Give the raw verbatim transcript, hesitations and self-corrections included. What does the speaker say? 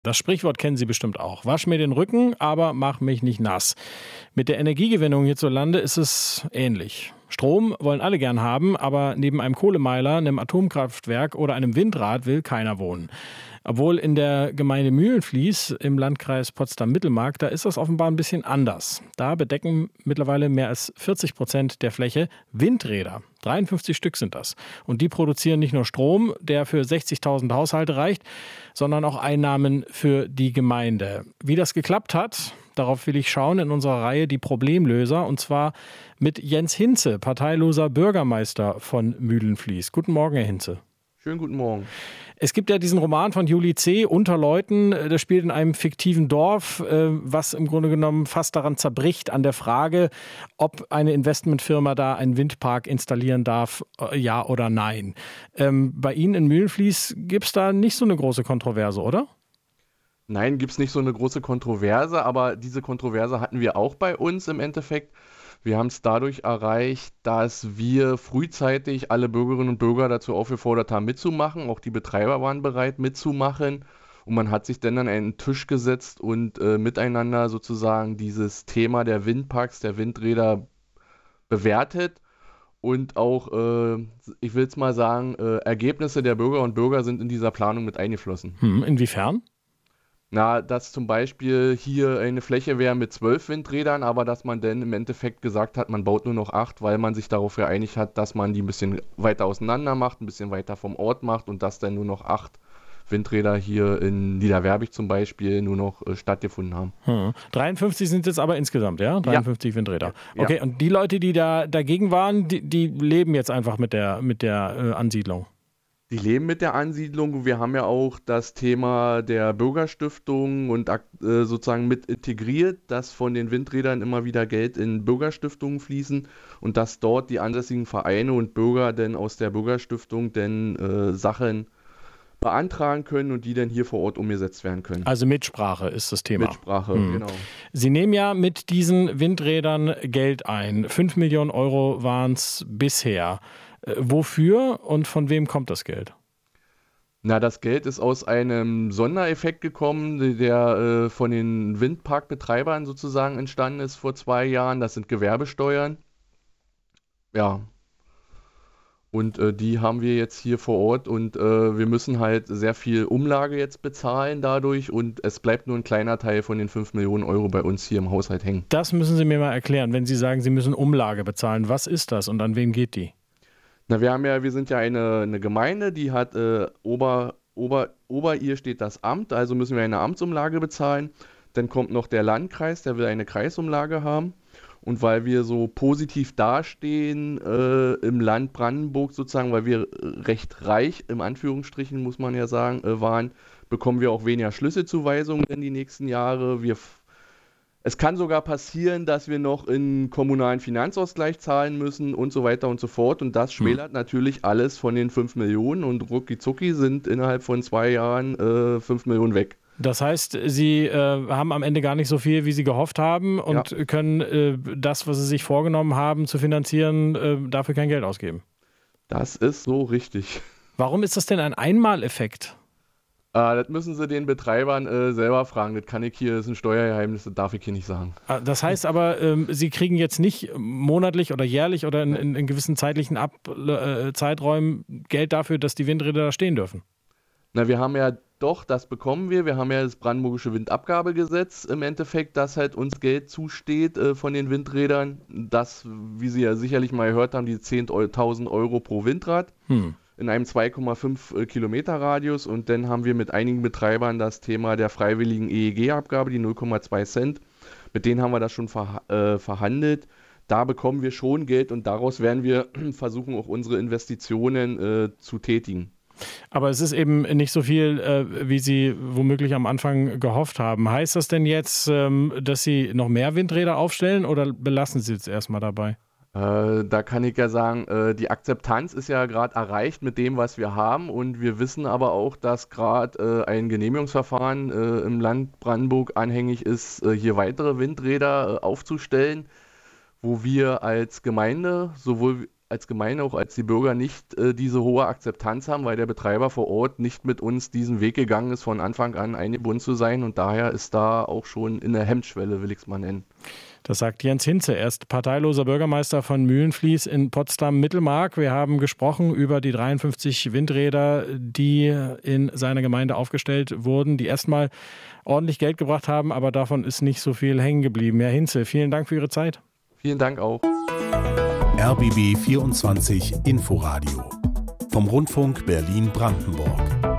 Das Sprichwort kennen Sie bestimmt auch. Wasch mir den Rücken, aber mach mich nicht nass. Mit der Energiegewinnung hierzulande ist es ähnlich. Strom wollen alle gern haben, aber neben einem Kohlemeiler, einem Atomkraftwerk oder einem Windrad will keiner wohnen. Obwohl in der Gemeinde Mühlenfließ im Landkreis Potsdam-Mittelmark, da ist das offenbar ein bisschen anders. Da bedecken mittlerweile mehr als vierzig Prozent der Fläche Windräder. dreiundfünfzig Stück sind das. Und die produzieren nicht nur Strom, der für sechzigtausend Haushalte reicht, sondern auch Einnahmen für die Gemeinde. Wie das geklappt hat, darauf will ich schauen in unserer Reihe Die Problemlöser. Und zwar mit Jens Hinze, parteiloser Bürgermeister von Mühlenfließ. Guten Morgen, Herr Hinze. Schönen guten Morgen. Es gibt ja diesen Roman von Juli C., Unter Leuten, das spielt in einem fiktiven Dorf, was im Grunde genommen fast daran zerbricht, an der Frage, ob eine Investmentfirma da einen Windpark installieren darf, ja oder nein. Bei Ihnen in Mühlenfließ gibt es da nicht so eine große Kontroverse, oder? Nein, gibt es nicht so eine große Kontroverse, aber diese Kontroverse hatten wir auch bei uns im Endeffekt. Wir haben es dadurch erreicht, dass wir frühzeitig alle Bürgerinnen und Bürger dazu aufgefordert haben, mitzumachen. Auch die Betreiber waren bereit, mitzumachen. Und man hat sich dann an einen Tisch gesetzt und äh, miteinander sozusagen dieses Thema der Windparks, der Windräder bewertet. Und auch, äh, ich will es mal sagen, äh, Ergebnisse der Bürger und Bürger sind in dieser Planung mit eingeflossen. Hm, inwiefern? Na, dass zum Beispiel hier eine Fläche wäre mit zwölf Windrädern, aber dass man dann im Endeffekt gesagt hat, man baut nur noch acht, weil man sich darauf geeinigt hat, dass man die ein bisschen weiter auseinander macht, ein bisschen weiter vom Ort macht und dass dann nur noch acht Windräder hier in Niederwerbig zum Beispiel nur noch äh, stattgefunden haben. Hm. dreiundfünfzig sind es aber insgesamt, ja? dreiundfünfzig ja. Windräder. Ja. Okay, und die Leute, die da dagegen waren, die, die leben jetzt einfach mit der, mit der äh, Ansiedlung? Die leben mit der Ansiedlung. Wir haben ja auch das Thema der Bürgerstiftung und äh, sozusagen mit integriert, dass von den Windrädern immer wieder Geld in Bürgerstiftungen fließen und dass dort die ansässigen Vereine und Bürger dann aus der Bürgerstiftung dann äh, Sachen beantragen können und die dann hier vor Ort umgesetzt werden können. Also Mitsprache ist das Thema. Mitsprache, hm. genau. Sie nehmen ja mit diesen Windrädern Geld ein. Fünf Millionen Euro waren es bisher. Wofür und von wem kommt das Geld? Na, das Geld ist aus einem Sondereffekt gekommen, der äh, von den Windparkbetreibern sozusagen entstanden ist vor zwei Jahren. Das sind Gewerbesteuern. Ja. Und äh, die haben wir jetzt hier vor Ort und äh, wir müssen halt sehr viel Umlage jetzt bezahlen dadurch und es bleibt nur ein kleiner Teil von den fünf Millionen Euro bei uns hier im Haushalt hängen. Das müssen Sie mir mal erklären, wenn Sie sagen, Sie müssen Umlage bezahlen. Was ist das und an wen geht die? Na, wir haben ja, wir sind ja eine, eine Gemeinde, die hat äh, ober, ober, ober ihr steht das Amt, also müssen wir eine Amtsumlage bezahlen. Dann kommt noch der Landkreis, der will eine Kreisumlage haben. Und weil wir so positiv dastehen äh, im Land Brandenburg sozusagen, weil wir recht reich, im Anführungsstrichen muss man ja sagen, äh, waren, bekommen wir auch weniger Schlüsselzuweisungen in die nächsten Jahre. Wir Es kann sogar passieren, dass wir noch in kommunalen Finanzausgleich zahlen müssen und so weiter und so fort. Und das schmälert hm. natürlich alles von den fünf Millionen und rucki zucki sind innerhalb von zwei Jahren äh, fünf Millionen weg. Das heißt, Sie äh, haben am Ende gar nicht so viel, wie Sie gehofft haben und ja. können äh, das, was Sie sich vorgenommen haben zu finanzieren, äh, dafür kein Geld ausgeben. Das ist so richtig. Warum ist das denn ein Einmaleffekt? Uh, das müssen Sie den Betreibern äh, selber fragen. Das kann ich hier, das ist ein Steuergeheimnis, das darf ich hier nicht sagen. Das heißt aber, ähm, Sie kriegen jetzt nicht monatlich oder jährlich oder in, in, in gewissen zeitlichen Ab äh, Zeiträumen Geld dafür, dass die Windräder da stehen dürfen? Na, wir haben ja doch, das bekommen wir. Wir haben ja das brandenburgische Windabgabegesetz im Endeffekt, dass halt uns Geld zusteht äh, von den Windrädern. Das, wie Sie ja sicherlich mal gehört haben, die zehntausend Euro pro Windrad. Hm. In einem zwei Komma fünf Kilometer Radius und dann haben wir mit einigen Betreibern das Thema der freiwilligen E E G-Abgabe, die null Komma zwei Cent. Mit denen haben wir das schon ver- äh, verhandelt. Da bekommen wir schon Geld und daraus werden wir versuchen, auch unsere Investitionen äh, zu tätigen. Aber es ist eben nicht so viel, äh, wie Sie womöglich am Anfang gehofft haben. Heißt das denn jetzt, ähm, dass Sie noch mehr Windräder aufstellen oder belassen Sie es erstmal dabei? Äh, da kann ich ja sagen, äh, die Akzeptanz ist ja gerade erreicht mit dem, was wir haben und wir wissen aber auch, dass gerade äh, ein Genehmigungsverfahren äh, im Land Brandenburg anhängig ist, äh, hier weitere Windräder äh, aufzustellen, wo wir als Gemeinde sowohl als Gemeinde, auch als die Bürger nicht äh, diese hohe Akzeptanz haben, weil der Betreiber vor Ort nicht mit uns diesen Weg gegangen ist, von Anfang an eingebunden zu sein. Und daher ist da auch schon in der Hemmschwelle, will ich es mal nennen. Das sagt Jens Hinze, er ist parteiloser Bürgermeister von Mühlenfließ in Potsdam-Mittelmark. Wir haben gesprochen über die dreiundfünfzig Windräder, die in seiner Gemeinde aufgestellt wurden, die erstmal ordentlich Geld gebracht haben, aber davon ist nicht so viel hängen geblieben. Herr Hinze, vielen Dank für Ihre Zeit. Vielen Dank auch. R B B vierundzwanzig Inforadio vom Rundfunk Berlin-Brandenburg.